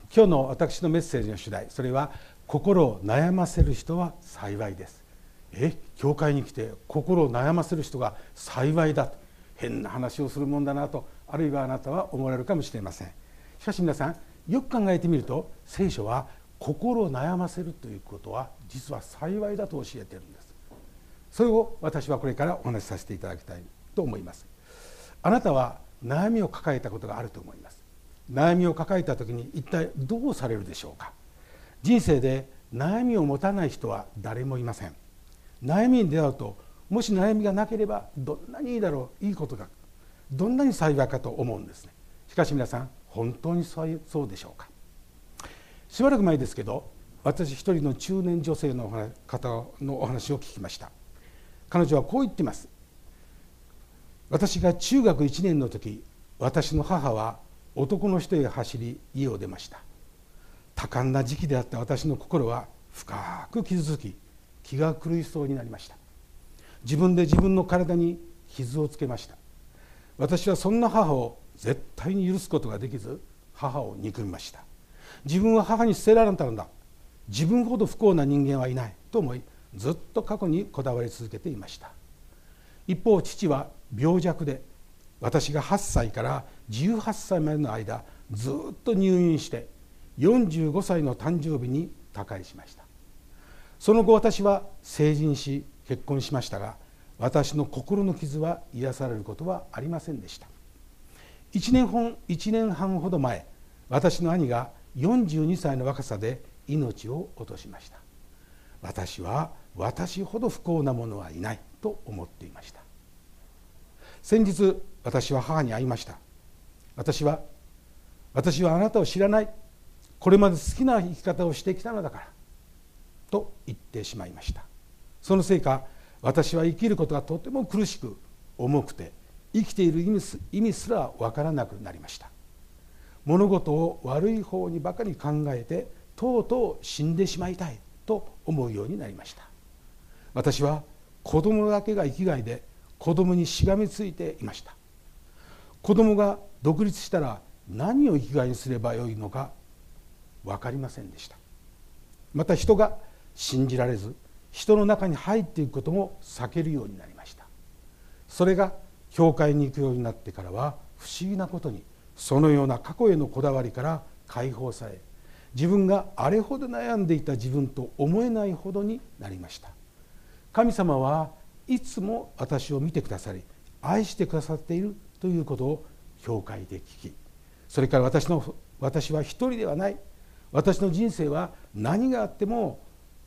今日の私のメッセージの主題、それは心を悩ませる人は幸いです。教会に来て心を悩ませる人が幸いだと、変な話をするもんだなと、あるいはあなたは思われるかもしれません。しかし皆さん、よく考えてみると、聖書は心を悩ませるということは実は幸いだと教えているんです。それを私はこれからお話しさせていただきたいと思います。あなたは悩みを抱えたことがあると思います。悩みを抱えた時に一体どうされるでしょうか。人生で悩みを持たない人は誰もいません。悩みに出会うと、もし悩みがなければどんなにいいだろう、いいことがどんなに幸いかと思うんですね。しかし皆さん、本当にそうでしょうか。しばらく前ですけど、私一人の中年女性の方のお話を聞きました。彼女はこう言っています。私が中学1年の時、私の母は男の人へ走り家を出ました。多感な時期であった私の心は深く傷つき、気が狂いそうになりました。自分で自分の体に傷をつけました。私はそんな母を絶対に許すことができず、母を憎みました。自分は母に捨てられたのだ、自分ほど不幸な人間はいないと思い、ずっと過去にこだわり続けていました。一方、父は病弱で、私が8歳から18歳までの間ずっと入院して、45歳の誕生日に他界しました。その後、私は成人し結婚しましたが、私の心の傷は癒されることはありませんでした。1年半ほど前、私の兄が42歳の若さで命を落としました。私は私ほど不幸な者はいないと思っていました。先日、私は母に会いました。私はあなたを知らない、これまで好きな生き方をしてきたのだからと言ってしまいました。そのせいか、私は生きることがとても苦しく重くて、生きている意味すらわからなくなりました。物事を悪い方にばかり考えて、とうとう死んでしまいたいと思うようになりました。私は子供だけが生きがいで、子供にしがみついていました。子供が独立したら何を生きがいにすればよいのか分かりませんでした。また人が信じられず、人の中に入っていくことも避けるようになりました。それが教会に行くようになってからは、不思議なことにそのような過去へのこだわりから解放され、自分があれほど悩んでいた自分と思えないほどになりました。神様はいつも私を見てくださり、愛してくださっているということを教会で聞き、それから私は一人ではない、私の人生は何があっても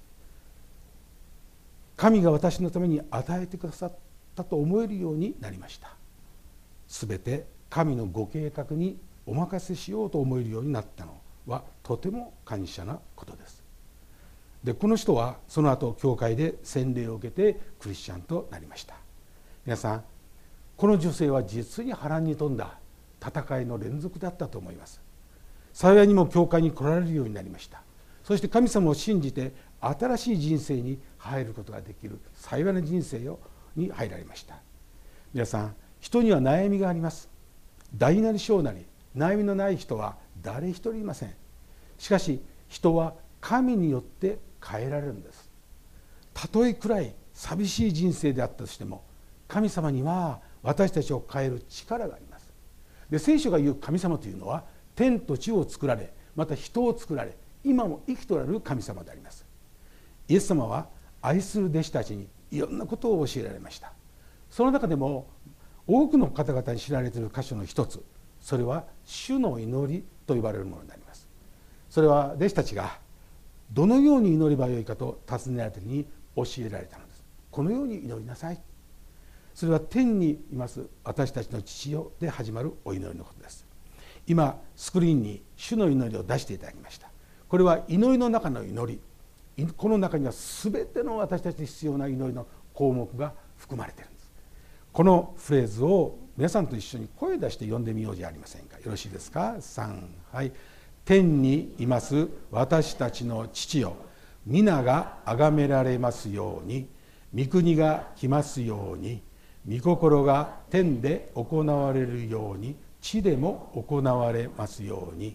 神が私のために与えてくださったと思えるようになりました。すべて神のご計画にお任せしようと思えるようになったのはとても感謝なことです。で、この人はその後教会で洗礼を受けてクリスチャンとなりました。皆さん、この女性は実に波乱に富んだ戦いの連続だったと思います。幸いにも教会に来られるようになりました。そして神様を信じて新しい人生に入ることができる幸いな人生に入られました。皆さん、人には悩みがあります。大なり小なり悩みのない人は誰一人いません。しかし人は神によって変えられるんです。たとえ暗い寂しい人生であったとしても、神様には私たちを変える力があります。で、聖書が言う神様というのは、天と地を作られ、また人を作られ、今も生きとられる神様であります。イエス様は愛する弟子たちにいろんなことを教えられました。その中でも多くの方々に知られている箇所の一つ、それは主の祈りと呼ばれるものになります。それは弟子たちがどのように祈ればよいかと尋ねられた時に教えられたのです。このように祈りなさい。それは天にいます私たちの父よで始まるお祈りのことです。今スクリーンに主の祈りを出していただきました。これは祈りの中の祈り、この中には全ての私たちに必要な祈りの項目が含まれているんです。このフレーズを皆さんと一緒に声出して読んでみようじゃありませんか。よろしいですか。3、はい。天にいます私たちの父よ、皆が崇められますように、御国が来ますように、御心が天で行われるように地でも行われますように、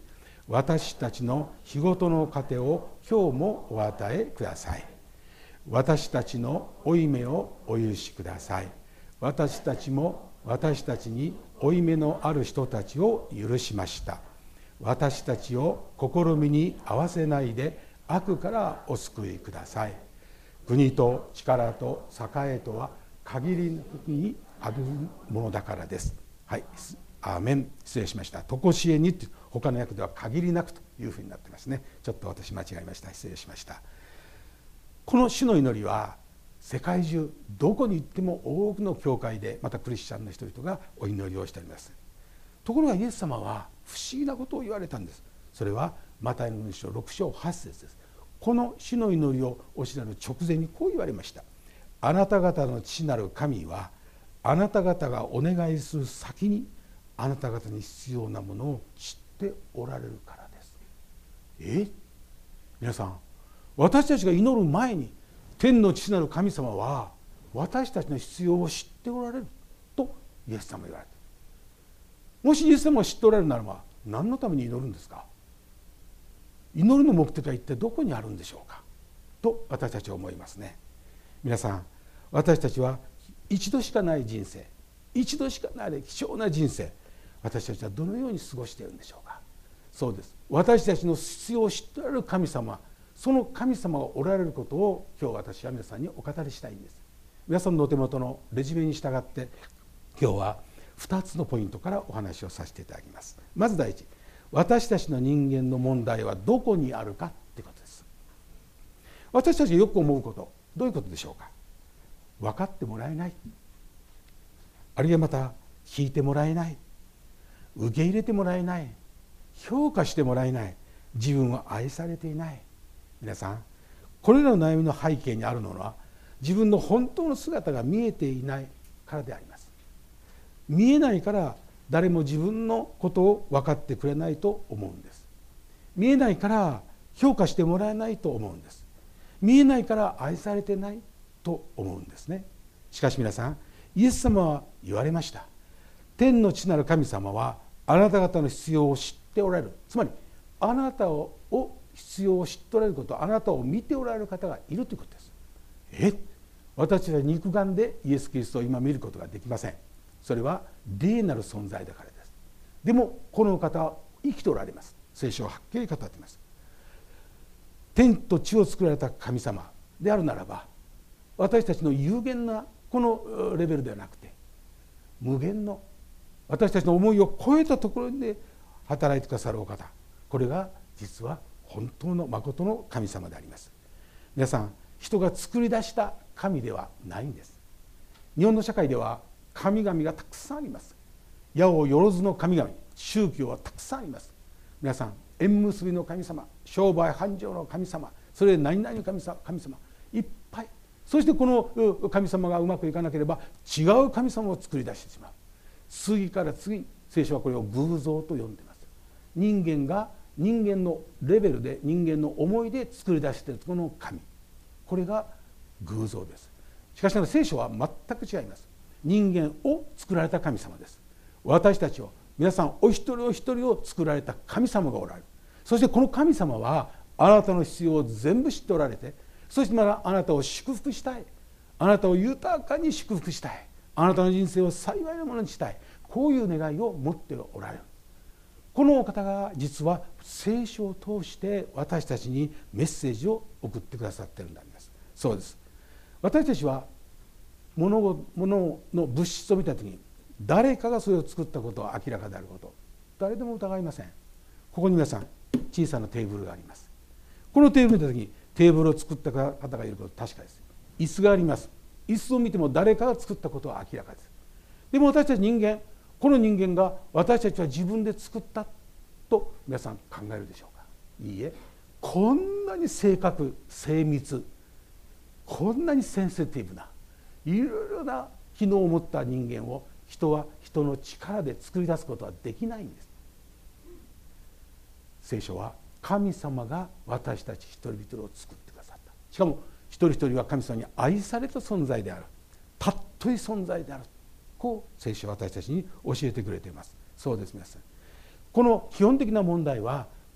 私たちの日ごとの糧を今日もお与えください。私たちの負い目をお許しください。私たちも私たちに負い目のある人たちを許しました。私たちを試みに合わせないで悪からお救いください。国と力と栄とは限りなくにあるものだからです。はい、アーメン。失礼しました。とこしえにって他の訳では限りなくというふうになってますね。ちょっと私間違えました。失礼しました。この主の祈りは世界中どこに行っても多くの教会でまたクリスチャンの人々がお祈りをしております。ところがイエス様は不思議なことを言われたんです。それはマタイの福音書6章8節です。この主の祈りをおっしゃる直前にこう言われました。あなた方の父なる神はあなた方がお願いする先にあなた方に必要なものを知っておられるからです。皆さん、私たちが祈る前に天の父なる神様は私たちの必要を知っておられるとイエス様は言われた。もしイエス様が知っておられるならば何のために祈るんですか。祈るの目的は一体どこにあるんでしょうかと私たちは思いますね。皆さん、私たちは一度しかない人生、一度しかない貴重な人生、私たちはどのように過ごしているんでしょうか。そうです。私たちの必要を知っておられる神様、その神様がおられることを今日私は皆さんにお語りしたいんです。皆さんのお手元のレジュメに従って今日は2つのポイントからお話をさせていただきます。まず第一、私たちの人間の問題はどこにあるかということです。私たちがよく思うこと、どういうことでしょうか。分かってもらえない、あるいはまた聞いてもらえない、受け入れてもらえない、評価してもらえない、自分は愛されていない。皆さん、これらの悩みの背景にあるのは自分の本当の姿が見えていないからであります。見えないから誰も自分のことを分かってくれないと思うんです。見えないから評価してもらえないと思うんです。見えないから愛されてないと思うんですね。しかし皆さん、イエス様は言われました。天の父なる神様はあなた方の必要を知っておられる。つまりあなたを必要を知っておられること、あなたを見ておられる方がいるということです。私は肉眼でイエス・キリストを今見ることができません。それは霊なる存在だからです。でもこの方は生きておられます。聖書ははっきり語っています。天と地を作られた神様であるならば、私たちの有限なこのレベルではなくて、無限の私たちの思いを超えたところで働いてくださるお方、これが実は本当の誠の神様であります。皆さん、人が作り出した神ではないんです。日本の社会では神々がたくさんあります。八百万の神々、宗教はたくさんあります。皆さん、縁結びの神様、商売繁盛の神様、それで何々の神様いっぱい。そしてこの神様がうまくいかなければ違う神様を作り出してしまう。次から次、聖書はこれを偶像と呼んでいます。人間が人間のレベルで、人間の思いで作り出しているこの神、これが偶像です。しかし聖書は全く違います。人間を作られた神様です。私たちを、皆さんお一人お一人を作られた神様がおられる。そしてこの神様はあなたの必要を全部知っておられて、そしてまたあなたを祝福したい、あなたを豊かに祝福したい、あなたの人生を幸いなものにしたい、こういう願いを持っておられる。このお方が実は聖書を通して私たちにメッセージを送ってくださっているんであります。そうです。私たちは物の物質を見た時に、誰かがそれを作ったことは明らかであること、誰でも疑いません。ここに皆さん小さなテーブルがあります。このテーブルを見た時にテーブルを作った方がいることは確かです。椅子があります。椅子を見ても誰かが作ったことは明らかです。でも私たち人間、この人間が私たちは自分で作ったと皆さん考えるでしょうか。いいえ、こんなに正確、精密、こんなにセンシティブないろいろな機能を持った人間を人は人の力で作り出すことはできないんです。聖書は神様が私たち一人一人を作ってくださった。しかも一人一人は神様に愛された存在である、尊い存在である、こう聖書は私たちに教えてくれています。そうです。皆さん、この基本的な問題は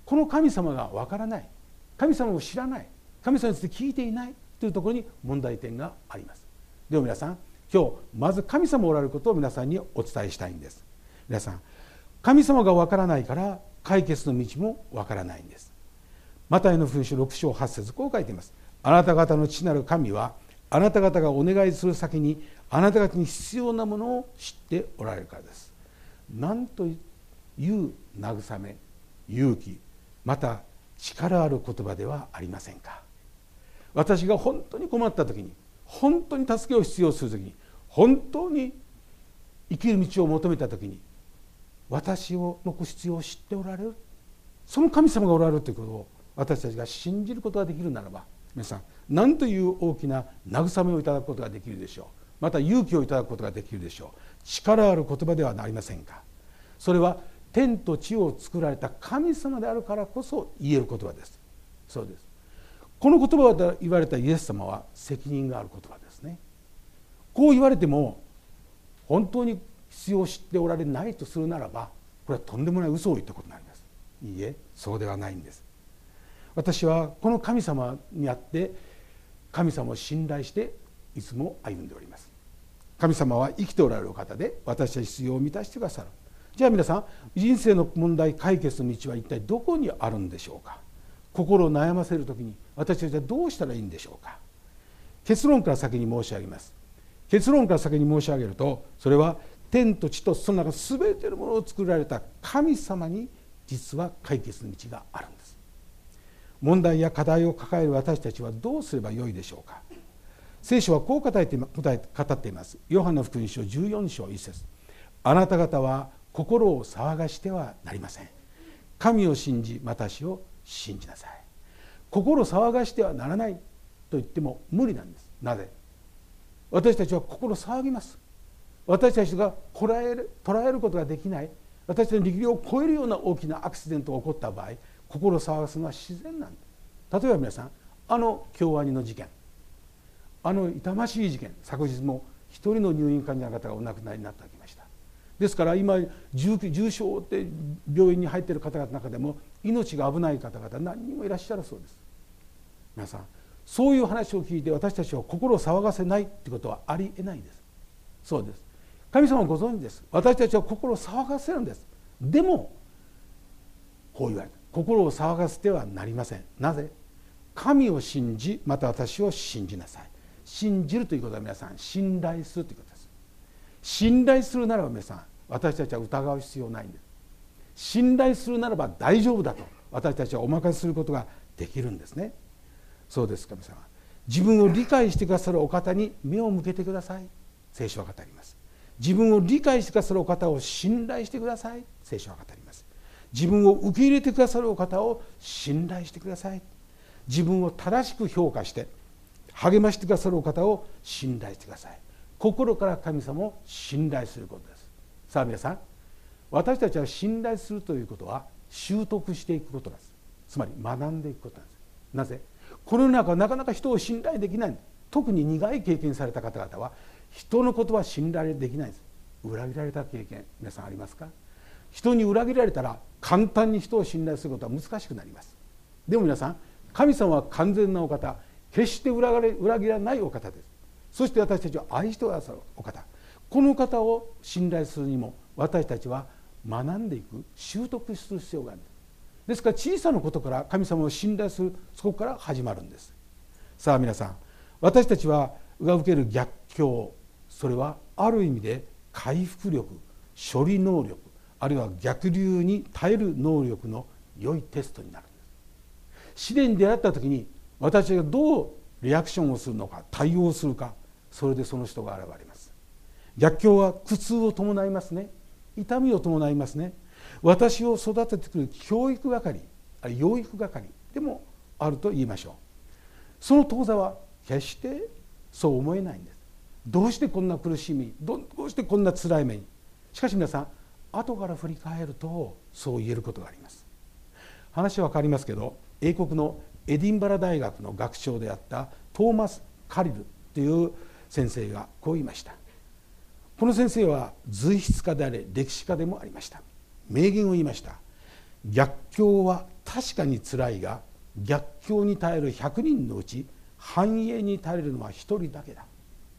この神様がわからない、神様を知らない、神様について聞いていないというところに問題点があります。では皆さん、今日まず神様おられることを皆さんにお伝えしたいんです。皆さん、神様がわからないから解決の道もわからないんです。マタイの福音書6章8節、こう書いています。あなた方の父なる神はあなた方がお願いする先にあなた方に必要なものを知っておられるからです。なんという慰め、勇気、また力ある言葉ではありませんか。私が本当に困った時に、本当に助けを必要する時に、本当に生きる道を求めた時に、私の必要を知っておられる、その神様がおられるということを私たちが信じることができるならば、皆さん、何という大きな慰めをいただくことができるでしょう。また勇気をいただくことができるでしょう。力ある言葉ではありませんか。それは天と地を作られた神様であるからこそ言える言葉です。そうです。この言葉を言われたイエス様は責任がある言葉ですね。こう言われても本当に必要を知っておられないとするならば、これはとんでもない嘘を言ったことになります。いいえ、そうではないんです。私はこの神様にあって神様を信頼していつも歩んでおります。神様は生きておられる方で、私たち必要を満たしてくださる。じゃあ皆さん、人生の問題解決の道は一体どこにあるんでしょうか。心を悩ませるときに私たちはどうしたらいいんでしょうか。結論から先に申し上げます。結論から先に申し上げると、それは天と地とその中全てのものを作られた神様に実は解決の道があるんです。問題や課題を抱える私たちはどうすればよいでしょうか。聖書はこう語っています。ヨハネの福音書14章1節、あなた方は心を騒がしてはなりません。神を信じ私を信じなさい。心を騒がしてはならないと言っても無理なんです。なぜ？私たちは心騒ぎます。私たちが捉えることができない、私たちの力量を超えるような大きなアクシデントが起こった場合、心を騒がすのは自然なんです。例えば皆さん、京アニの事件、痛ましい事件、昨日も一人の入院患者の方がお亡くなりになってきました。ですから今重症で病院に入っている方々の中でも命が危ない方々何人もいらっしゃるそうです。皆さん、そういう話を聞いて私たちは心を騒がせないということはありえないです。そうです。神様はご存知です。私たちは心を騒がせるんです。でもこう言われた。心を騒がせてはなりません。なぜ？神を信じ、また私を信じなさい。信じるということは皆さん、信頼するということです。信頼するならば皆さん、私たちは疑う必要ないんです。信頼するならば大丈夫だと私たちはお任せすることができるんですね。そうです。神様、自分を理解してくださるお方に目を向けてください。聖書は語ります。自分を理解してくださるお方を信頼してください。聖書は語ります。自分を受け入れてくださるお方を信頼してください。自分を正しく評価して励ましてくださるお方を信頼してください。心から神様を信頼することです。さあ皆さん、私たちは信頼するということは習得していくことです。つまり学んでいくことなんです。なぜ？この世の中はなかなか人を信頼できない。特に苦い経験された方々は人のことは信頼できないです。裏切られた経験、皆さんありますか？人に裏切られたら簡単に人を信頼することは難しくなります。でも皆さん、神様は完全なお方、決して裏切らないお方です。そして私たちは愛してくださるお方、この方を信頼するにも私たちは学んでいく、習得する必要がある。ですから小さなことから神様を信頼する、そこから始まるんです。さあ皆さん、私たちが受ける逆境、それはある意味で回復力、処理能力、あるいは逆流に耐える能力の良いテストになるんです。試練に出会った時に私がどうリアクションをするのか、対応するか、それでその人が現れます。逆境は苦痛を伴いますね。痛みを伴いますね。私を育ててくる教育係、養育係でもあると言いましょう。その当座は決してそう思えないんです。どうしてこんな苦しみ、どうしてこんな辛い目に。しかし皆さん、後から振り返るとそう言えることがあります。話は変わりますけど、英国のエディンバラ大学の学長であったトーマス・カリルという先生がこう言いました。この先生は随筆家であれ歴史家でもありました。名言を言いました。逆境は確かにつらいが、逆境に耐える100人のうち繁栄に耐えるのは1人だけだ。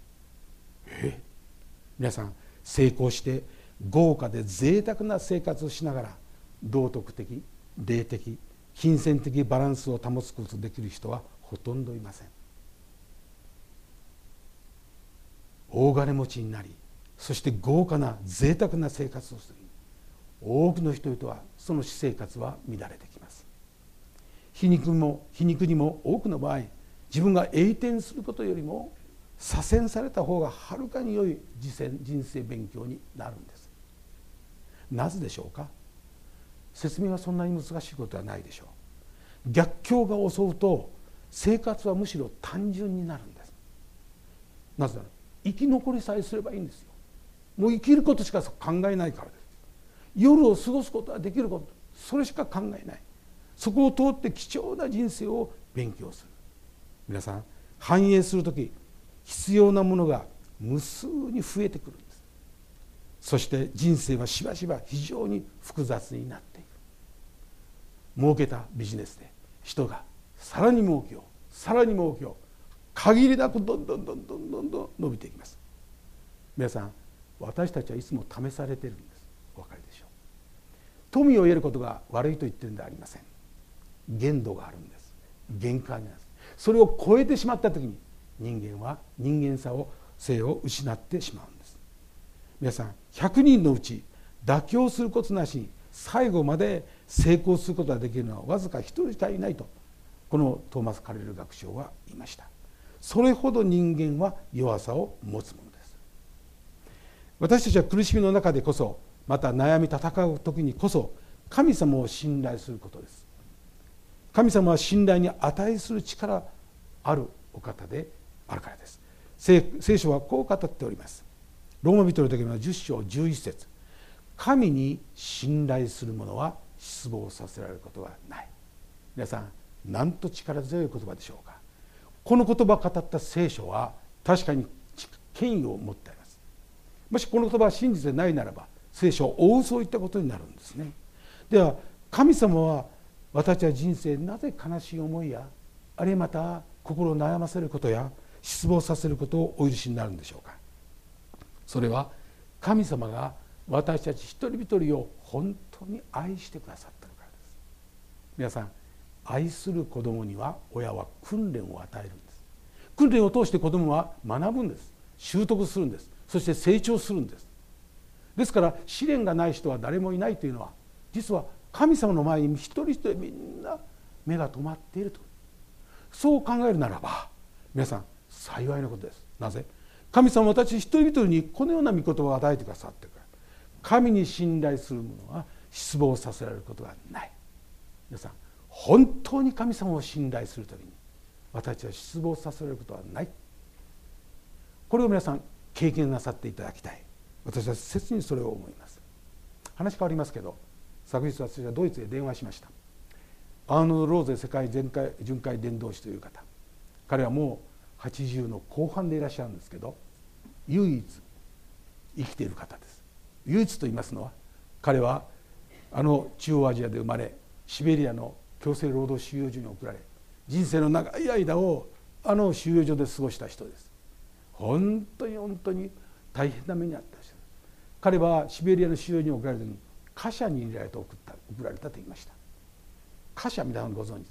皆さん、成功して豪華で贅沢な生活をしながら道徳的、霊的、金銭的バランスを保つことができる人はほとんどいません。大金持ちになり、そして豪華な贅沢な生活をする多くの人々は、その私生活は乱れてきます。皮肉にも多くの場合、自分が栄転することよりも左遷された方がはるかに良い人生勉強になるんです。なぜでしょうか。説明はそんなに難しいことはないでしょう。逆境が襲うと生活はむしろ単純になるんです。なぜなら生き残りさえすればいいんですよ。もう生きることしか考えないからです。夜を過ごすことはできること、それしか考えない。そこを通って貴重な人生を勉強する。皆さん、繁栄するとき必要なものが無数に増えてくるんです。そして人生はしばしば非常に複雑になっていく。儲けたビジネスで人がさらに儲けよう、さらに儲けよう、限りなくどんどん伸びていきます。皆さん、私たちはいつも試されているんです。お分かりでしょう。富を得ることが悪いと言ってるんではありません。限度があるんです。限界なんです。それを超えてしまった時に人間は人間性を失ってしまうんです。皆さん、100人のうち妥協することなしに最後まで成功することができるのはわずか1人しかいないと、このトーマス・カレル学長は言いました。それほど人間は弱さを持つものです。私たちは苦しみの中でこそ、また悩み戦う時にこそ神様を信頼することです。神様は信頼に値する力あるお方であるからです。聖書はこう語っております。ローマ人の時の10章11節、神に信頼する者は失望させられることはない。皆さん、なんと力強い言葉でしょうか。この言葉を語った聖書は確かに権威を持っています。もしこの言葉は真実でないならば、聖書を大嘘を言ったことになるんですね。では、神様は私は人生なぜ悲しい思いや、あるいはまた心を悩ませることや失望させることをお許しになるんでしょうか。それは神様が私たち一人一人を本当に愛してくださっているからです。皆さん、愛する子供には親は訓練を与えるんです。訓練を通して子供は学ぶんです。習得するんです。そして成長するんです。ですから試練がない人は誰もいないというのは、実は神様の前に一人一人みんな目が止まっていると、そう考えるならば皆さん幸いなことです。なぜ？神様は私一人一人にこのような御言葉を与えてくださっているから。神に信頼する者は失望させられることがない。皆さん、本当に神様を信頼するときに私たちは失望させられることはない。これを皆さん経験なさっていただきたい。私は切にそれを思います。話変わりますけど、昨日私はドイツへ電話しました。アーノルド・ローゼ世界巡回伝道師という方、彼はもう80の後半でいらっしゃるんですけど、唯一生きている方です。唯一と言いますのは、彼は中央アジアで生まれ、シベリアの強制労働収容所に送られ、人生の長い間を収容所で過ごした人です。本当に大変な目に遭った人です。彼はシベリアの収容所に送られた時に貨車に入れられて送られたと言いました。貨車、皆さんご存知です。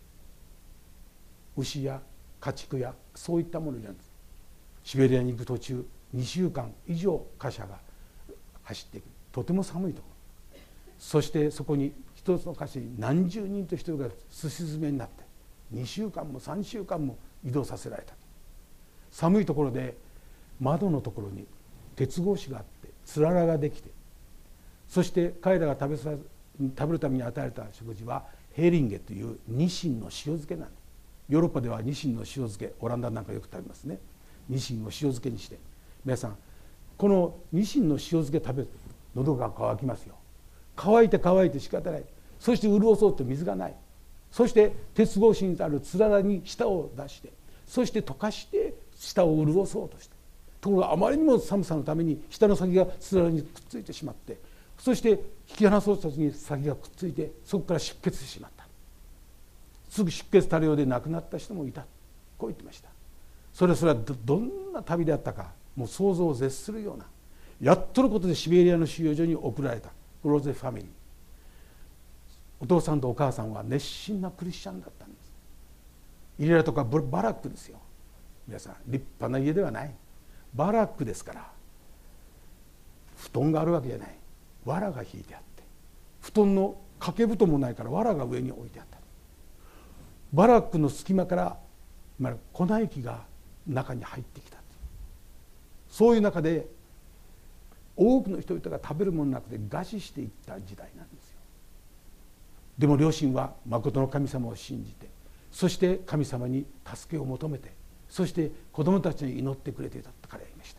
牛や家畜やそういったものなんです。シベリアに行く途中2週間以上貨車が走っていく、とても寒いところ、そしてそこに一つの貨車に何十人と人がすし詰めになって2週間も3週間も移動させられた。寒いところで窓のところに鉄格子があってつららができて、そして彼らが食べるために与えられた食事はヘーリンゲというニシンの塩漬けなんです。ヨーロッパではニシンの塩漬け、オランダなんかよく食べますね。ニシンを塩漬けにして、皆さんこのニシンの塩漬け食べると喉が渇きますよ。乾いて仕方ない。そして潤そうと水がない。そして鉄格子にあるつららに舌を出して、そして溶かして舌を潤そうとして、ところがあまりにも寒さのために舌の先がつららにくっついてしまって、そして引き離そうとした時に先がくっついてそこから出血してしまった。 すぐ出血多量で亡くなった人もいた、こう言ってました。それはどんな旅であったか、もう想像を絶するような、やっとのことでシベリアの収容所に送られたローゼファミリー。お父さんとお母さんは熱心なクリスチャンだったんです。イレラとかバラックですよ。皆さん、立派な家ではない、バラックですから、布団があるわけじゃない、藁が引いてあって、布団の掛け布団もないから藁が上に置いてあった。バラックの隙間から粉雪が中に入ってきた。そういう中で多くの人々が食べるものなくて餓死していった時代なんですよ。でも両親は真の神様を信じて、そして神様に助けを求めて、そして子供たちに祈ってくれていた彼がいました。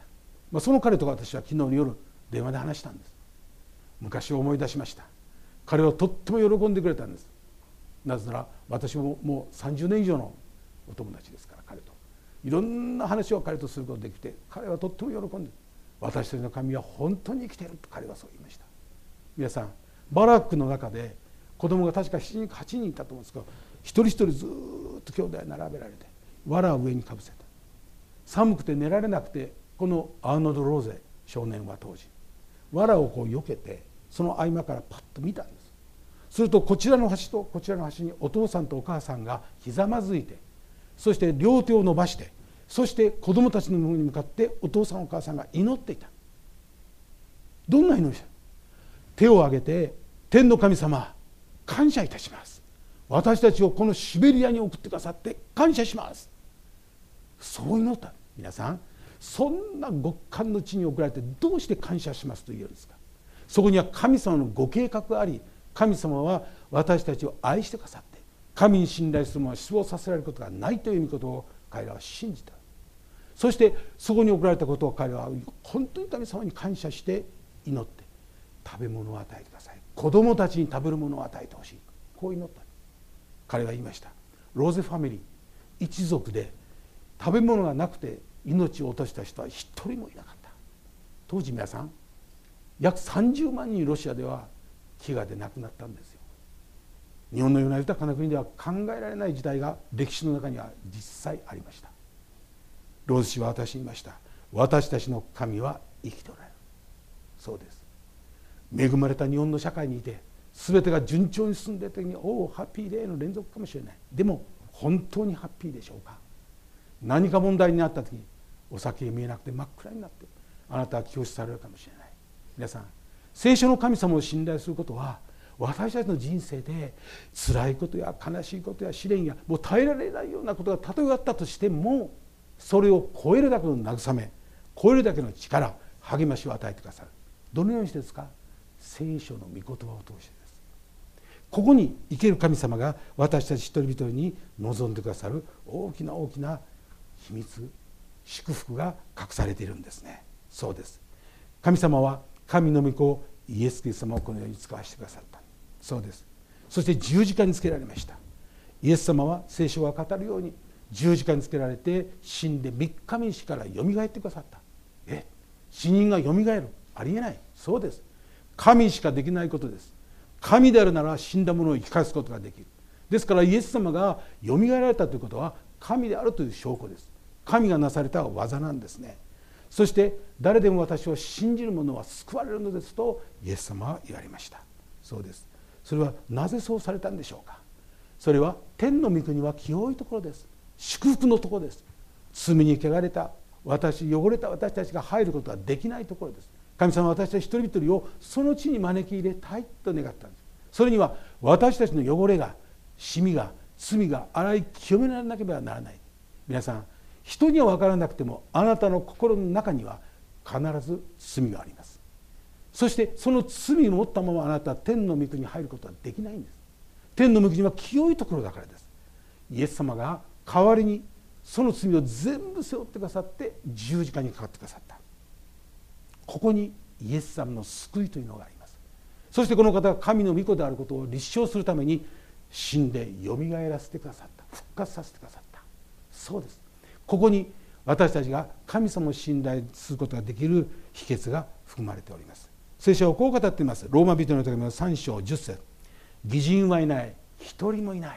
その彼と私は昨日の夜電話で話したんです。昔を思い出しました。彼はとっても喜んでくれたんです。なぜなら私ももう30年以上のお友達ですから、彼といろんな話を彼とすることができて、彼はとっても喜んで、私たちの神は本当に生きていると彼はそう言いました。皆さん、バラックの中で子供が確か7人か8人いたと思うんですけど、一人一人ずっと兄弟並べられて藁を上にかぶせた。寒くて寝られなくて、このアーノルド・ローゼ少年は当時藁を避けて、その合間からパッと見たんです。するとこちらの端とこちらの端にお父さんとお母さんがひざまずいて、そして両手を伸ばして、そして子供たちの方に向かってお父さんお母さんが祈っていた。どんな祈りした？手を挙げて、天の神様感謝いたします、私たちをこのシベリアに送ってくださって感謝します、そう祈った。皆さん、そんな極寒の地に送られてどうして感謝しますと言えるんですか？そこには神様のご計画があり、神様は私たちを愛してくださって、神に信頼する者は死亡させられることがないということを彼らは信じた。そしてそこに送られたことを彼らは本当に神様に感謝して祈って、食べ物を与えてください、子供たちに食べるものを与えてほしい、こう祈った。彼は言いました。ローゼファミリー一族で食べ物がなくて命を落とした人は一人もいなかった。当時皆さん、約30万人ロシアでは飢餓で亡くなったんですよ。日本のような豊かな国では考えられない時代が歴史の中には実際ありました。ローズ氏は私に言いました。私たちの神は生きておられる。そうです。恵まれた日本の社会にいて、全てが順調に進んでいる時にハッピーデーの連続かもしれない。でも本当にハッピーでしょうか？何か問題になった時、お先が見えなくて真っ暗になって、あなたは気をされるかもしれない。皆さん、聖書の神様を信頼することは、私たちの人生で辛いことや悲しいことや試練やもう耐えられないようなことがたとえあったとしても、それを超えるだけの慰め、超えるだけの力、励ましを与えてくださる。どのようにしてですか？聖書の御言葉を通してです。ここに生ける神様が私たち一人一人に望んでくださる大きな大きな秘密、祝福が隠されているんですね。そうです。神様は神の御子イエス・キリスト様をこのように使わせてくださった。そうです。そして十字架につけられました。イエス様は聖書が語るように十字架につけられて死んで3日目に死からよみがえってくださった。死人がよみがえる、ありえない。そうです。神しかできないことです。神であるなら死んだ者を生き返すことができる。ですからイエス様がよみがえられたということは神であるという証拠です。神がなされた技なんですね。そして誰でも私を信じる者は救われるのですとイエス様は言われました。そうです。それはなぜそうされたんでしょうか？それは天の御国は清いところです。祝福のところです。罪に汚れた汚れた私たちが入ることはできないところです。神様は私たち一人一人をその地に招き入れたいと願ったんです。それには私たちの汚れが、シミが、罪が洗い清められなければならない。皆さん、人には分からなくてもあなたの心の中には必ず罪があります。そしてその罪を持ったままあなたは天の御国に入ることはできないんです。天の御国は清いところだからです。イエス様が代わりにその罪を全部背負ってくださって十字架にかかってくださった。ここにイエス様の救いというのがあります。そしてこの方が神の御子であることを立証するために死んでよみがえらせてくださった。復活させてくださった。そうです。ここに私たちが神様を信頼することができる秘訣が含まれております。聖書はこう語っています。ローマ人の手紙の3章10節。義人はいない、一人もいない。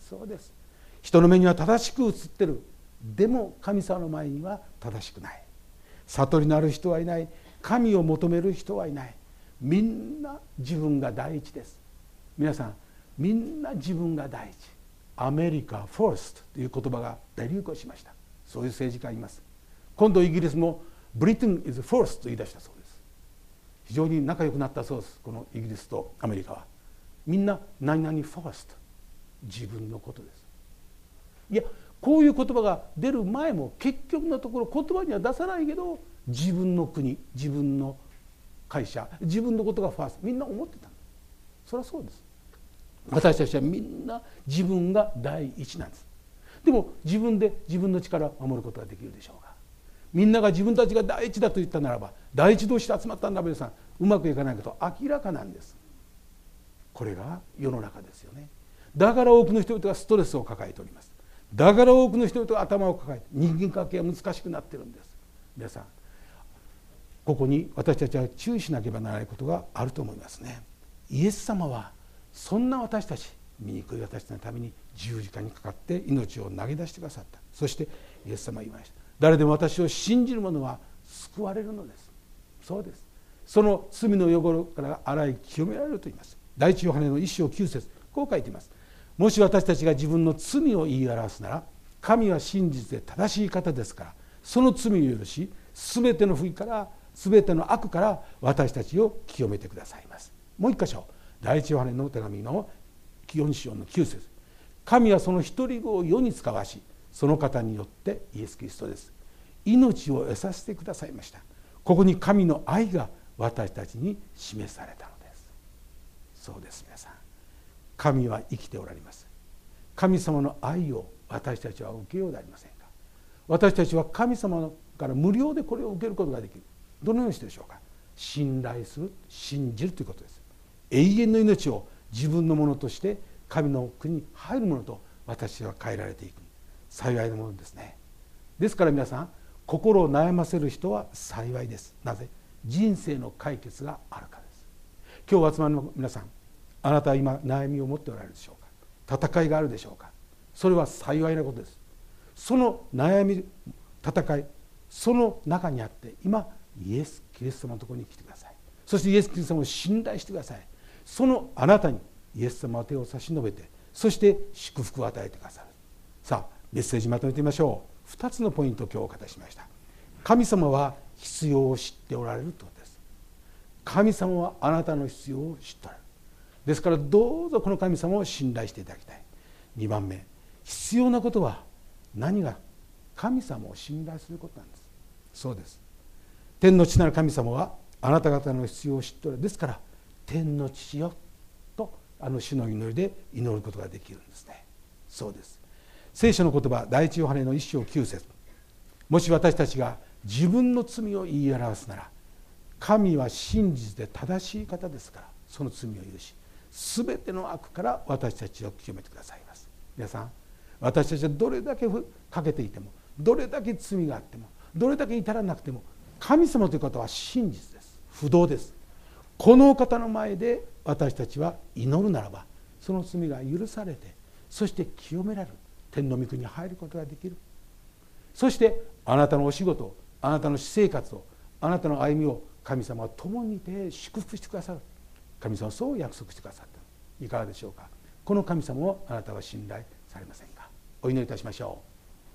そうです。人の目には正しく映ってる。でも神様の前には正しくない。悟りのある人はいない。神を求める人はいない。みんな自分が第一です。皆さん、みんな自分が第一。アメリカフォーストという言葉が大流行しました。そういう政治家がいます。今度イギリスもブリテン is first と言い出したそうです。非常に仲良くなったそうです。このイギリスとアメリカはみんな何々ファースト、自分のことです。いや、こういう言葉が出る前も結局のところ言葉には出さないけど、自分の国、自分の会社、自分のことがファースト、みんな思ってた。そりゃそうです。私たちはみんな自分が第一なんです。でも自分で自分の力を守ることができるでしょうか。みんなが自分たちが第一だと言ったならば、第一同士で集まったんだ皆さん、うまくいかないことは明らかなんです。これが世の中ですよね。だから多くの人々がストレスを抱えております。だから多くの人々が頭を抱えて人間関係が難しくなっているんです。皆さん、ここに私たちは注意しなければならないことがあると思いますね。イエス様はそんな私たち、醜い私たちのために十字架にかかって命を投げ出してくださった。そしてイエス様は言いました。誰でも私を信じる者は救われるのです。そうです。その罪の汚れから洗い清められると言います。第一ヨハネの1章9節、こう書いています。もし私たちが自分の罪を言い表すなら、神は真実で正しい方ですから、その罪を許し、すべての不義から全ての悪から私たちを清めてくださいます。もう一箇所、第一ヨハネの手紙の4章の9節、神はその一人子を世に使わし、その方によってイエス・キリストです。命を得させてくださいました。ここに神の愛が私たちに示されたのです。そうです。皆さん、神は生きておられます。神様の愛を私たちは受けようではありませんか。私たちは神様から無料でこれを受けることができる。どのようにしてでしょうか。信頼する、信じるということです。永遠の命を自分のものとして神の国に入るものと私は変えられていく。幸いなものですね。ですから皆さん、心を悩ませる人は幸いです。なぜ？人生の解決があるからです。今日お集まりの皆さん、あなたは今悩みを持っておられるでしょうか。戦いがあるでしょうか。それは幸いなことです。その悩み、戦い、その中にあって今イエス・キリストのところに来てください。そしてイエス・キリストを信頼してください。そのあなたにイエス様は手を差し伸べて、そして祝福を与えてくださる。さあ、メッセージまとめてみましょう。2つのポイントを今日お語りしました。神様は必要を知っておられるということです。神様はあなたの必要を知っておられる。ですからどうぞこの神様を信頼していただきたい。2番目、必要なことは何が？神様を信頼することなんです。そうです。天の父なる神様はあなた方の必要を知っておられる。ですから天の父よと主の祈りで祈ることができるんですね。そうです。聖書の言葉、第一ヨハネの1章9節、もし私たちが自分の罪を言い表すなら、神は真実で正しい方ですから、その罪を許し、すべての悪から私たちを清めてくださいます。皆さん、私たちはどれだけ欠けていても、どれだけ罪があっても、どれだけ至らなくても、神様という方は真実です。不動です。この方の前で私たちは祈るならば、その罪が許されて、そして清められる。天の御国に入ることができる。そしてあなたのお仕事、あなたの私生活を、あなたの歩みを神様は共にいて祝福してくださる。神様はそう約束してくださった。いかがでしょうか。この神様をあなたは信頼されませんか。お祈りいたしましょ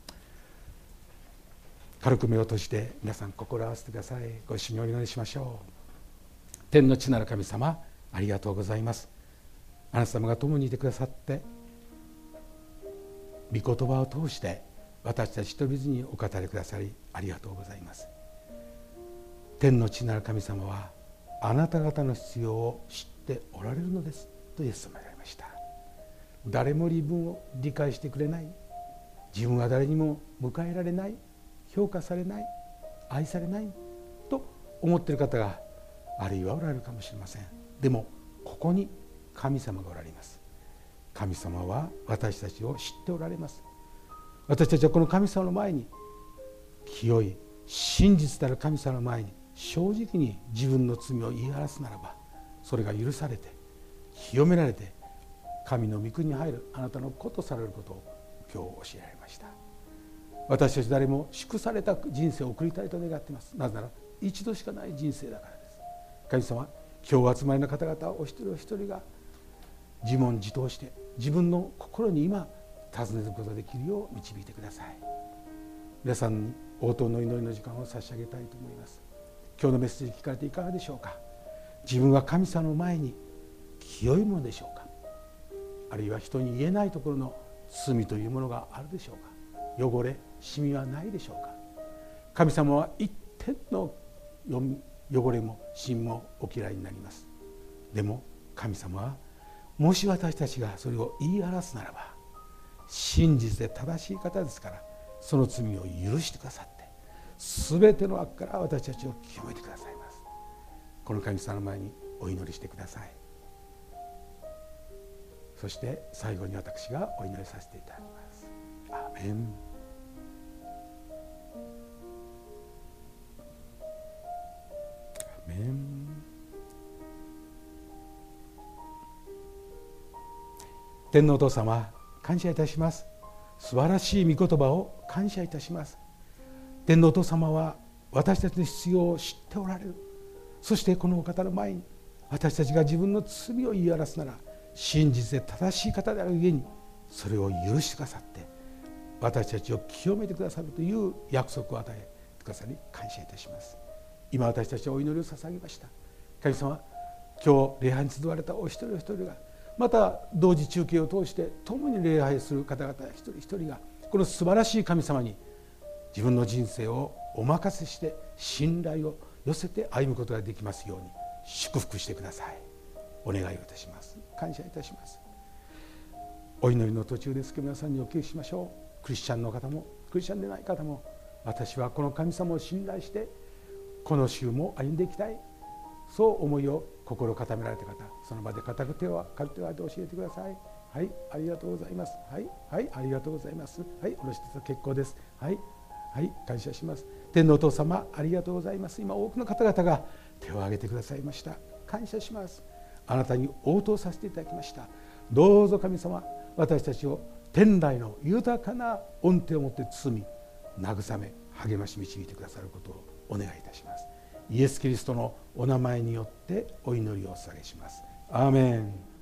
う。軽く目を閉じて皆さん心を合わせてください。ご一緒にお祈りしましょう。天の父なる神様、ありがとうございます。あなた様が共にいてくださって、御言葉を通して私たち人々にお語りくださりありがとうございます。天の父なる神様はあなた方の必要を知っておられるのですとイエス様が言われました。誰も自分を理解してくれない、自分は誰にも迎えられない、評価されない、愛されないと思っている方があるいはおられるかもしれません。でもここに神様がおられます。神様は私たちを知っておられます。私たちはこの神様の前に、清い真実なる神様の前に正直に自分の罪を言い表すならば、それが許されて清められて神の御国に入るあなたの子とされることを今日教えられました。私たち誰も祝された人生を送りたいと願っています。なぜなら一度しかない人生だからです。神様、今日お集まりの方々お一人お一人が自問自答して自分の心に今尋ねることができるよう導いてください。皆さんに応答の祈りの時間を差し上げたいと思います。今日のメッセージ聞かれていかがでしょうか。自分は神様の前に清いものでしょうか。あるいは人に言えないところの罪というものがあるでしょうか。汚れ、シミはないでしょうか。神様は一点の汚れもシミもお嫌いになります。でも神様はもし私たちがそれを言い表すならば真実で正しい方ですから、その罪を許してくださって全ての悪から私たちを清めてくださいます。この神様の前にお祈りしてください。そして最後に私がお祈りさせていただきます。アーメン。アーメン。天皇お父様、感謝いたします。素晴らしい御言葉を感謝いたします。天皇お父様は私たちの必要を知っておられる。そしてこのお方の前に私たちが自分の罪を言い表すなら真実で正しい方であるゆえにそれを許してくださって私たちを清めてくださるという約束を与えてくださり感謝いたします。今私たちはお祈りを捧げました。神様、今日礼拝に集われたお一人お一人がまた同時中継を通して共に礼拝する方々一人一人がこの素晴らしい神様に自分の人生をお任せして信頼を寄せて歩むことができますように祝福してください。お願いをいたします。感謝いたします。お祈りの途中ですけど皆さんにお聞きしましょう。クリスチャンの方もクリスチャンでない方も、私はこの神様を信頼してこの週も歩んでいきたい、そう思いを心固められた方、その場で固く手を挙げて教えてください。はい、ありがとうございます。はい、はい、ありがとうございます。はい、下ろしていただ結構です。はい、はい、感謝します。天皇お父様、ありがとうございます。今多くの方々が手を挙げてくださいました。感謝します。あなたに応答させていただきました。どうぞ神様、私たちを天来の豊かな恩典をもって包み慰め励まし導いてくださることをお願いいたします。イエス・キリストのお名前によってお祈りをお捧げします。アーメン。